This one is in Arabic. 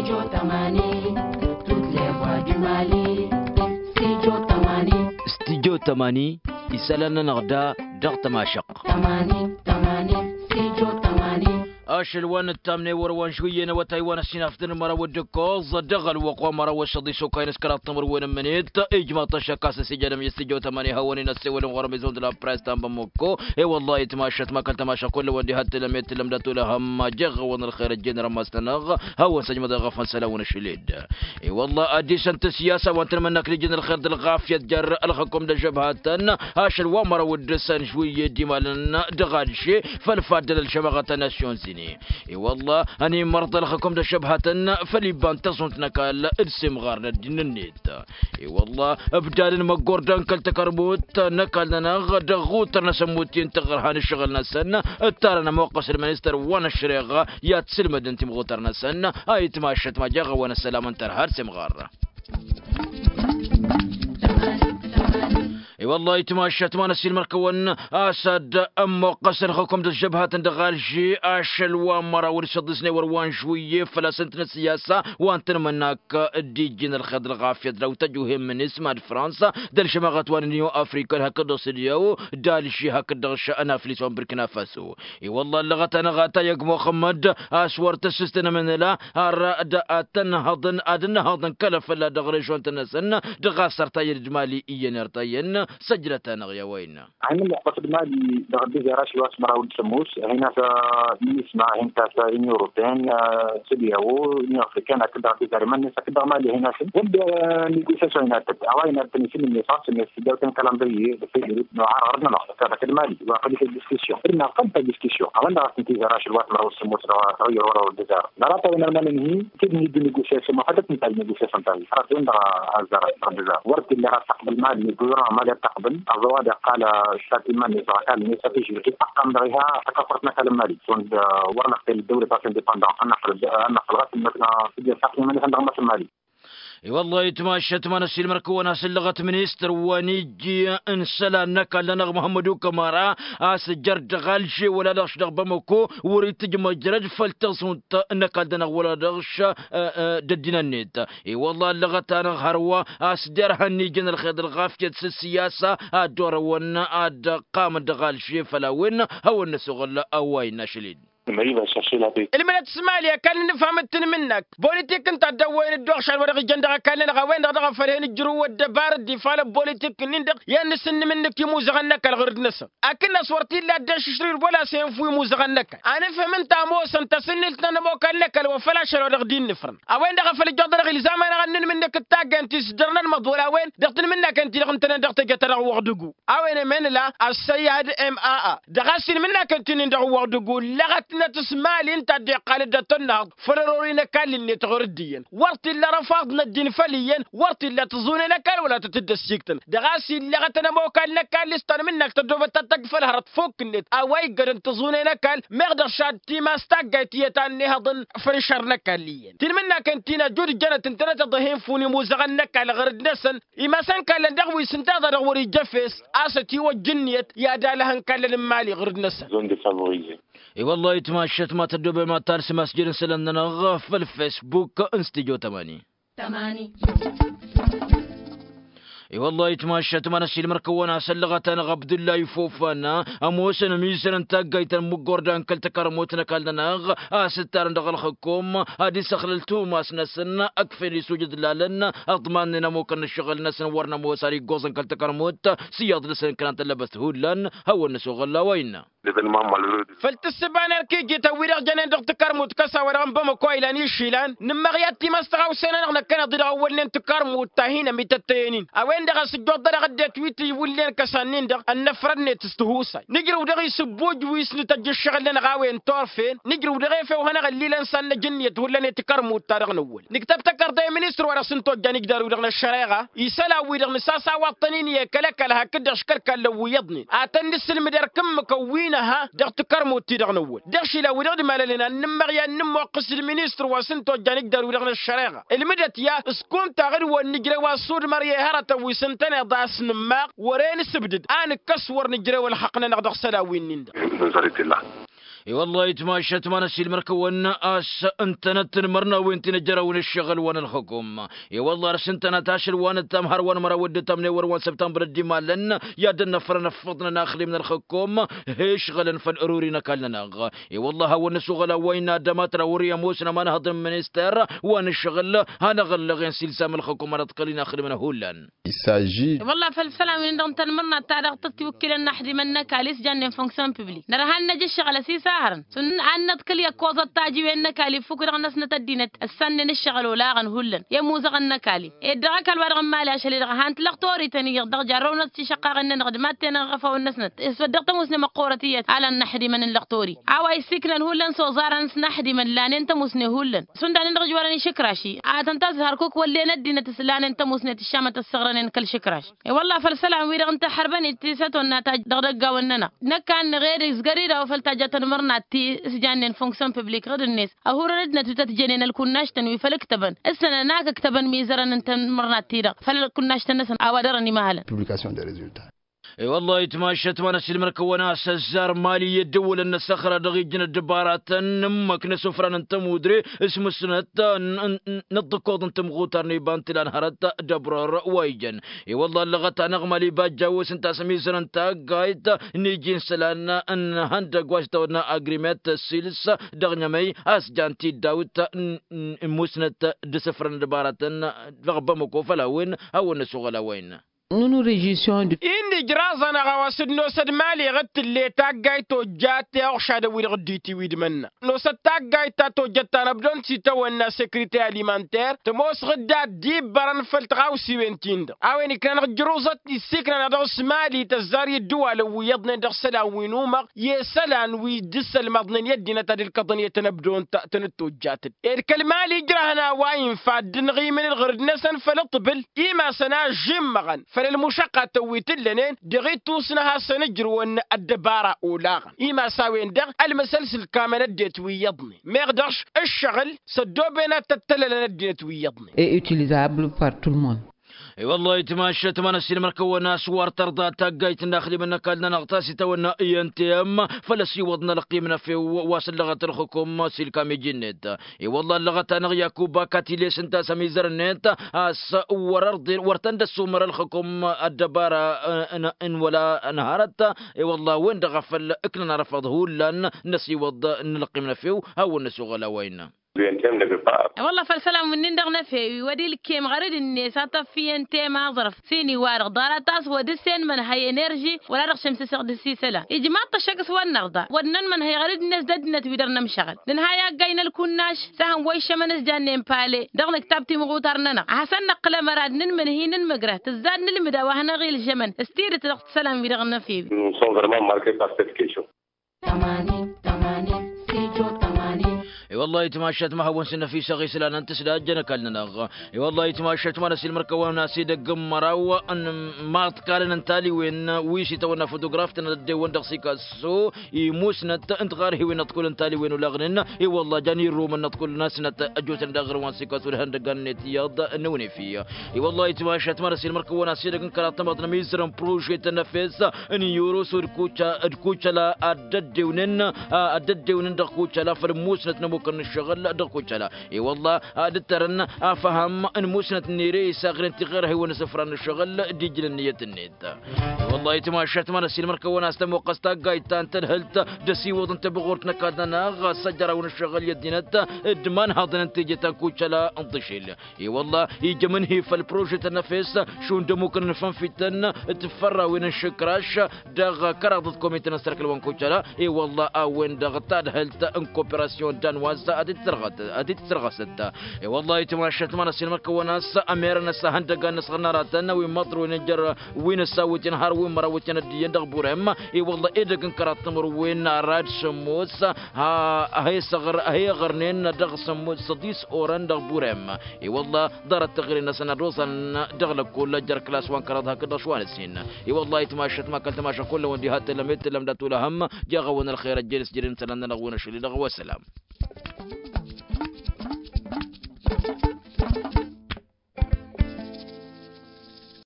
Studio Tamani, toutes les voix du Mali. Studio Tamani. Studio Tamani, isalana narda dar tamashaq. Tamani, Studio Tamani. أشلوان التامني وروان شوية وتايوان السنافتن مرا ودكوز دغل وقوى مرا وشدي سوكاين سكرات تمر وين منيت إجماع تشكاس سجل يستجو تماني هوني نسوي غرمزون دلا برايس تام بموكو إي والله تماشت ما كان تماشى كل ودي هات لم يتلم دتو لهم جغ ون الخير الجنر ما استنغ هو سجم غفن سلاون الشليد إي والله أديس أنت سياسة وأنت منك لجن الخير دل غافية جر الخكم دجبهاتن أشلوان مرا ودسن شوية ديمالنا دغالشي فالفادل الشمغة ناسيون زيني اي والله اني مرضى لكم شبهة فليبان تصنت نكال ارسم غارنا الدين النيت اي والله ابدال مقور دانكل تكربوت نكالنا غدا غوترنا سموتين تغرهان الشغل سنة التارنا موقس المنستر وانا الشريغة يا تسلم دنتي مغوترنا سنة اي تماشت ما جاغ وانا السلام انتر هارسم غارة اي والله يتماشت ما نسي المركون اسد ام قصر خكم الجبهه دغالجي اشل ومرا ورشد سني وروان شويه فلا سنتنا السياسه وانت منك ديجين الخد الغافيه لو تجوهم من اسم فرنسا دل شماغت وان نيو افريكا هكذا سديو دالشي هكذا انا فليسون بركنا فاسو اي والله لغتنا غاتا يق محمد اسور تسستنا من لا اراد اتنهضن ادنهضن كلف لا دغريشون تنسن دغاسر تاير جمالي ينرتين سجلتنا يا وين عين المقتصد المالي بغداد راش الوقت مرا ولد سموس هنا نسمع هنا في يوروبيان سبياو نيو افريكان كذا في تقريبا كذا مالي هنا في نيغوسياسيون هنا اوين تنسي من ليسانس من السيدو كان كالندري في عرضنا نحط هذا المالي وقد في ديسكسيون قلنا قبل ديسكسيون اوين راح تنتي راش الوقت مرا ولد سموس غير ورا الجزائر نرى تونا ننهي كيف نيجي نيغوسياسيون ما حدث نتاع نيغوسياسيون تاعي راح عندنا الجزائر ورد اللي راح تقبل المال يقولوا ما تقبل الزواج قال الشركة المالية قال ليس في شيء تقام بها تكفرتنا كالمالي كنت ورنا في الدولة تاع انديبندون أنا خلقت مثلا في الشركة المالية عندها مثل مالي اي والله يتماشت ما نسي المركونة سلغة منيستر ونيجي انسلا نكا لنا محمدو كمارا اسجر دغالشي ولا دغش دغبمكو وريد تجمع جرج فلتصون نكا دنا ولا دغش ددنا النت اي والله اللغة انا هروا اسدر هنيجن الخير الغافية السياسة الدور ونا اد قام دغالشي فلا وين هو النسوغل اوين شليد المنات السمالية كان نفهمتني منك بوليتيك انت دوين الدوخ شال ورغي جندغ كان لغا وين دغ فرين الجرو والدبار الدفاع بوليتيك نندق يا نسن منك يموزغنك الغرد نسا اكن صورتي لا داش شرير ولا سينفو يموزغنك انا فهمت موس انت سنلت انا مو كان لك وفلا شال ورغ دين نفرن اوين دغ فل جدر غي زمان غنن منك التاج انت سدرنا المضولا وين دغتن منك انت انت دغت جتر وغدغو اوين من لا السياد ام ا دغسن منك انت ندغ وغدغو لغت تسمالي انت دي قالدة النهض فرورينا كان اللي تغرديا ورت اللي رفضنا الدين فليا ورت اللي تظوننا كان ولا تتدسيكتن دغاسي اللي غتنا مو كان لك كان لستر منك تدوب تتقفل هرت فوق النت اواي قرن تظوننا كان مقدر شاد تيما استقيت يتان نهضن فرشرنا كان ليا تل منك انتنا جود جنة انتنا تضهين فوني موزغنك على غرد نسن اما سن كان لندغوي سنتظر وري جفس استي وجنيت يا دالهن كان للمالي غرد نسن زون دي فافوريزي اي والله يتماشت ما تدوب ما تارس مسجد سلندنا غاف الفيسبوك انستيجو تماني اي والله يتماشت ما نسي المركونا سلغتنا عبد الله يفوفنا اموسن ميسن تاقيت المقوردان كل تكرموتنا كالنا ستار دغل حكوم هادي سخلتو ماس نسن اكفري سوجد لالنا اضماننا ممكن الشغل نسن ورنا موساري غوزن كل تكرموت سياض لسن كانت لبست هولن هو النسوغ لا وين فالتسبان الكيجي توير جنين دغ تكرموت كسا ورام بما كويلان يشيلان نمغياتي مستغاو سنة نحن كنا ضد اولين تكرموت تاهينا ميتتينين اوين دغ سجود دغ غدا تويتي يولين كسانين دغ النفرن تستهوسا نجرو دغ يسبوج ويسن تجي الشغل لنا غاوين طرفين نجرو دغ فو هنا غليلان سن جنيت ولن تكرموت تارغ نول نكتب تكر داي مينستر ورا سنتو جاني قدروا دغ الشريعه يسلا ويدغ نساسا وطنين يكلكل هكذا شكلك لو يضني اتنس المدر كم مكوينها دغ تكرموت تدغ نول دغ شيلا ودغ مالنا نمغيا نموقس المينستر وسنتو جاني قدروا دغ الشريعه المدت يا اسكون تاغر ونجري وسود مريا هرت وسنتنا ضاس نماق ورين سبدد انا كسور نجري والحقنا نقدر سلاوين نند والله يتماشى ما نسي المركون أس أنت نتمرنا وين تنجرا وين الشغل وين الحكم والله رسنتنا تاشر وان التمهر وان مرود تمنور وان سبتمبر الدمالن يا دنا فرنا فضنا ناخلي من الحكم هيش غلن فالأروري نكلنا والله هو النسوغلا وين دماترا وريا موسنا ما نهضم منستر وان الشغل هنا غل غين سلسام الحكم رتقلنا آخر من هولن والله فالسلام من دون تنمرنا تعرف تتوكل النحد منك على جن فونكسيون بيبلي نرهن نجي الشغل سهرا سن عنا تكل يكوز التاجي وينك علي فكر الناس نتدينت السن الشغل ولا غن هولن يا موزق النكالي ادراك الورق مالي عشان رهانت لقطوري تاني يقدر جرون تشقق ان نخدمات نغفا والناس صدقت مسنا مقورتيه على النحدي من اللقطوري عواي سكن هولن صوزارا نحدي من لان انت مسني هولن سندان نرجع وراني شكراشي عاد تظهر كوك ولا ندينا تسلان انت مسني الشامه الصغرين كل شكراش والله فالسلام ويرغ انت حربني تيساتنا دغدغا وننا نكان غير زغريده وفلتاجه مرنا تي سجانين فونكسيون بيبليك غير الناس اهو ردنا تتجنن الكناش تنوي فلكتبن اسنا ناك كتبن ميزرن انت مرنا تيرا فلكناش تنسن اوادرني مهلا publication des résultats. والله يتماشت وانا سلم الكونا سزار مالي يدول ان الصخره دغيجن الدبارات نمك نسفران انت مدري اسم السنه نضكود انت مغوترني بانت لانهرت دبرر ويجن والله لغت نغمه لي باجاوس انت سميزر انت قايد نيجين سلانا ان هندق واستونا اجريمنت سيلس دغنمي اسجانتي داوت مسنت دسفران دبارات رغبمكو فلاوين او نسوغلا وين Nous nous réjouissons de إني جرازنا غواسد نوسد مالي غت اللي تاقاي تو جاتي أخشاد ويد غديتي ويد منا نوسد تاقاي تاتو جتانا بدون سيتو ونا سيكريتي أليمانتير تموس غدات ديب بران فلتغاوسي وين تيند أويني كان غجروزت السيكنا ندغس مالي تزاري الدول ويضن دغسلا وينومغ يسلان ويدسل مضنين يدينا تدي القضنية تنبدون تنتو جاتد الكلمالي جرهنا واين فاد نغي من الغرد نسن فلطبل إما سنا جمغن فالمشقة تويتلنين دغيت توسنها سنجر وان الدبارة أولاغا إما ساوين دغ المسلسل كامل الديت ويضني ما يقدرش الشغل سدو بينا تتلل الديت ويضني est utilisable par tout le monde. والله يتماشى تمانا السينما كونا سوار ترضى تاقايت ناخلي من كالنا نغتاسي تونا ايانتيام فلسي وضنا لقيمنا في واصل لغة الحكومة سيلكامي جنيت والله اللغة نغيا كوبا كاتيليس انتا سميزر نيت اس ورتند السومر الحكومة الدبارة ان ولا انهارت والله وين دغفل اكلنا رفضه لان نسي وض نلقيمنا فيه هو النسو غلا وين والله فالسلام من ندغنا في ودي الكيم غريد الناس في انت ما ظرف سيني وارغ دارتاس ودسين من هاي انرجي ولا رغ شمس سغد السيسله اجماع الشقص والنغضه ودنن من هاي غريد الناس ددنا تبيدرنا مشغل لان هاي قاينا الكناش سهم ويش من جانين بالي دغنا كتابتي مغوترنا حسن نقل مراد من هين المقره تزاد نلمدا وهنا غير الجمن استير تلقت سلام بيدغنا فيه nous sommes vraiment marqués par cette question. والله يتماشت ما هو سنة في سغي سلان انت سلاجنا كلنا والله يتماشت ما نسي المركوة ناسي دق مراوة ان ما تقالن انتالي وين ويشي تونا فوتوغراف تندي وين دقسيكا سو يموسنا انت غارهي وين تقول انتالي وين ولاغننا والله جاني روم ان تقول ناس اجوت ندغر وان سيكا سو هندغن نتياد نوني فيه والله يتماشت ما نسي المركوة ناسي دق كرات مطنا ميزرن بروجي تنفيس ان يورو سور كوتشا لا اددونن دقوتشا لا فالموسنا نمو كن الشغل دقوش لا والله ادترن افهم ان موسنة النيري ساغر انت غير هي ونسفران الشغل ديجل النية النيت والله يتماشت ما نسي المركوة ناستم وقستا قايتان تنهلت دسي وضن تبغورتنا كادنا غا سجرا ون الشغل يدينت ادمان هذا نتيجة كوش لا انطشيل والله يجي منهي فالبروجي تنفيس شون دمو كن نفهم فيتن تفرا وين الشكراش داغ كراضت كوميتنا سركل وان كوش لا والله اوين داغ تادهلت ان كوبراسيون دانواز أديت ترغست والله يتماشت ما نسي المركوة ناس أميرنا سهندقا نسغنا راتنا ويمطر وينجر وين ساوتين هار وين مراوتين الدين دغبورهم والله إذا كن كراتمر وين راد شموس هاي صغر هاي غرنين دغ سموس صديس أوران دغبورهم والله دارت تغري نسنا روسا دغل كل جر كلاس وان كرات هكذا شوان السين والله يتماشت ما كل تماشى كل وندي هات لم داتو لهم جاغون الخير الجلس جرين سلام نغون شلي دغ والسلام.